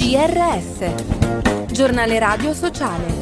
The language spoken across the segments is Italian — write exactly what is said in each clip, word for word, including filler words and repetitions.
G R S, Giornale Radio Sociale.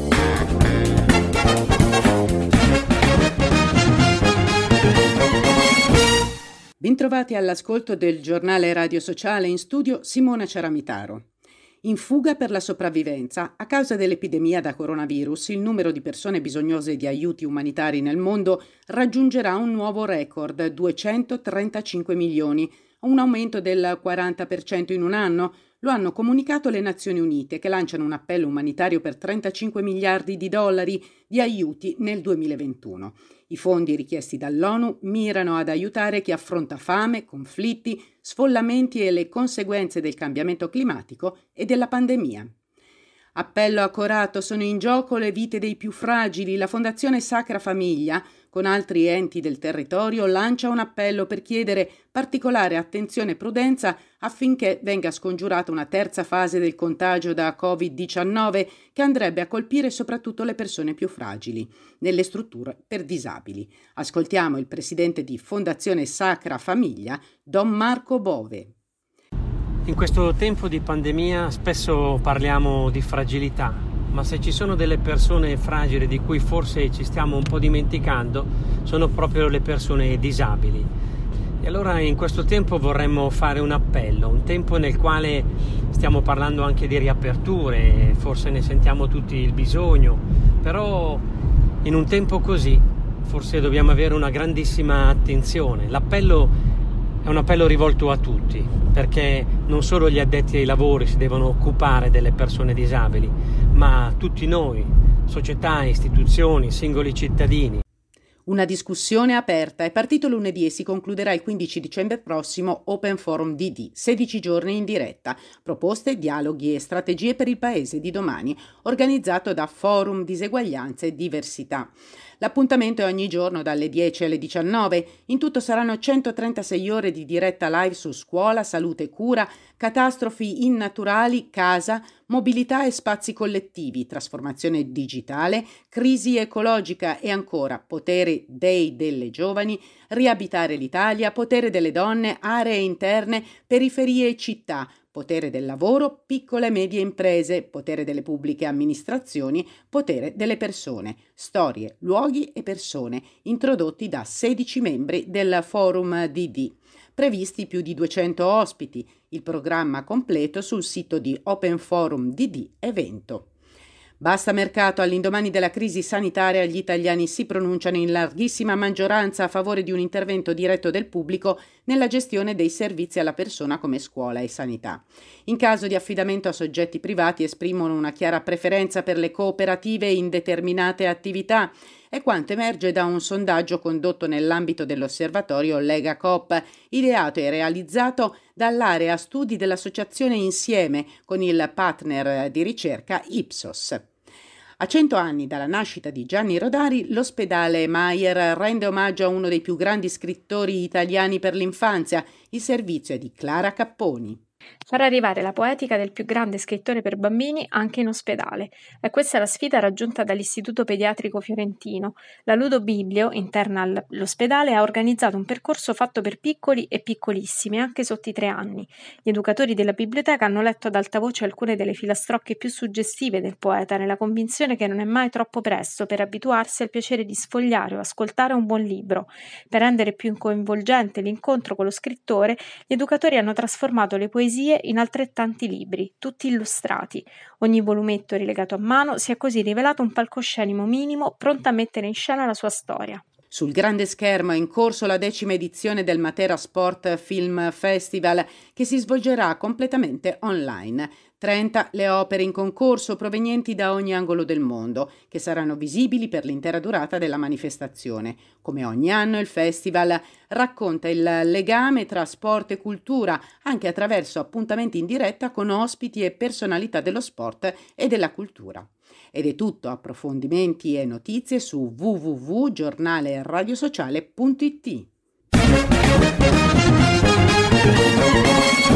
Bentrovati all'ascolto del Giornale Radio Sociale, in studio Simona Ceramitaro. In fuga per la sopravvivenza, a causa dell'epidemia da coronavirus, il numero di persone bisognose di aiuti umanitari nel mondo raggiungerà un nuovo record, duecentotrentacinque milioni, un aumento del quaranta per cento in un anno. Lo hanno comunicato le Nazioni Unite, che lanciano un appello umanitario per trentacinque miliardi di dollari di aiuti nel duemilaventuno. I fondi richiesti dall'ONU mirano ad aiutare chi affronta fame, conflitti, sfollamenti e le conseguenze del cambiamento climatico e della pandemia. Appello accorato, sono in gioco le vite dei più fragili. La Fondazione Sacra Famiglia, con altri enti del territorio, lancia un appello per chiedere particolare attenzione e prudenza affinché venga scongiurata una terza fase del contagio da covid diciannove che andrebbe a colpire soprattutto le persone più fragili nelle strutture per disabili. Ascoltiamo il presidente di Fondazione Sacra Famiglia, Don Marco Bove. In questo tempo di pandemia spesso parliamo di fragilità, ma se ci sono delle persone fragili di cui forse ci stiamo un po' dimenticando, sono proprio le persone disabili. E allora in questo tempo vorremmo fare un appello, un tempo nel quale stiamo parlando anche di riaperture, forse ne sentiamo tutti il bisogno, però in un tempo così forse dobbiamo avere una grandissima attenzione. L'appello è un appello rivolto a tutti, perché non solo gli addetti ai lavori si devono occupare delle persone disabili, ma tutti noi, società, istituzioni, singoli cittadini. Una discussione aperta è partito lunedì e si concluderà il quindici dicembre prossimo Open Forum D D, sedici giorni in diretta, proposte, dialoghi e strategie per il paese di domani, organizzato da Forum Diseguaglianza e Diversità. L'appuntamento è ogni giorno dalle dieci alle diciannove. In tutto saranno centotrentasei ore di diretta live su scuola, salute e cura, catastrofi innaturali, casa, mobilità e spazi collettivi, trasformazione digitale, crisi ecologica e ancora potere dei delle giovani, riabitare l'Italia, potere delle donne, aree interne, periferie e città, potere del lavoro, piccole e medie imprese, potere delle pubbliche amministrazioni, potere delle persone, storie, luoghi e persone, introdotti da sedici membri del Forum D D. Previsti più di duecento ospiti, il programma completo sul sito di Open Forum D D Evento. Basta mercato, all'indomani della crisi sanitaria gli italiani si pronunciano in larghissima maggioranza a favore di un intervento diretto del pubblico nella gestione dei servizi alla persona come scuola e sanità. In caso di affidamento a soggetti privati esprimono una chiara preferenza per le cooperative in determinate attività. È quanto emerge da un sondaggio condotto nell'ambito dell'osservatorio Lega Coop, ideato e realizzato dall'area studi dell'associazione Insieme con il partner di ricerca Ipsos. A cento anni dalla nascita di Gianni Rodari, l'ospedale Mayer rende omaggio a uno dei più grandi scrittori italiani per l'infanzia. Il servizio è di Clara Capponi. Far arrivare la poetica del più grande scrittore per bambini anche in ospedale. E questa è la sfida raggiunta dall'Istituto Pediatrico Fiorentino. La Ludo Biblio, interna all'ospedale, ha organizzato un percorso fatto per piccoli e piccolissimi, anche sotto i tre anni. Gli educatori della biblioteca hanno letto ad alta voce alcune delle filastrocche più suggestive del poeta, nella convinzione che non è mai troppo presto per abituarsi al piacere di sfogliare o ascoltare un buon libro. Per rendere più coinvolgente l'incontro con lo scrittore, gli educatori hanno trasformato le poesie in altrettanti libri, tutti illustrati. Ogni volumetto rilegato a mano si è così rivelato un palcoscenico minimo pronto a mettere in scena la sua storia. Sul grande schermo è in corso la decima edizione del Matera Sport Film Festival, che si svolgerà completamente online. trenta le opere in concorso provenienti da ogni angolo del mondo, che saranno visibili per l'intera durata della manifestazione. Come ogni anno il festival racconta il legame tra sport e cultura, anche attraverso appuntamenti in diretta con ospiti e personalità dello sport e della cultura. Ed è tutto, approfondimenti e notizie su w w w punto giornale radiosociale punto i t.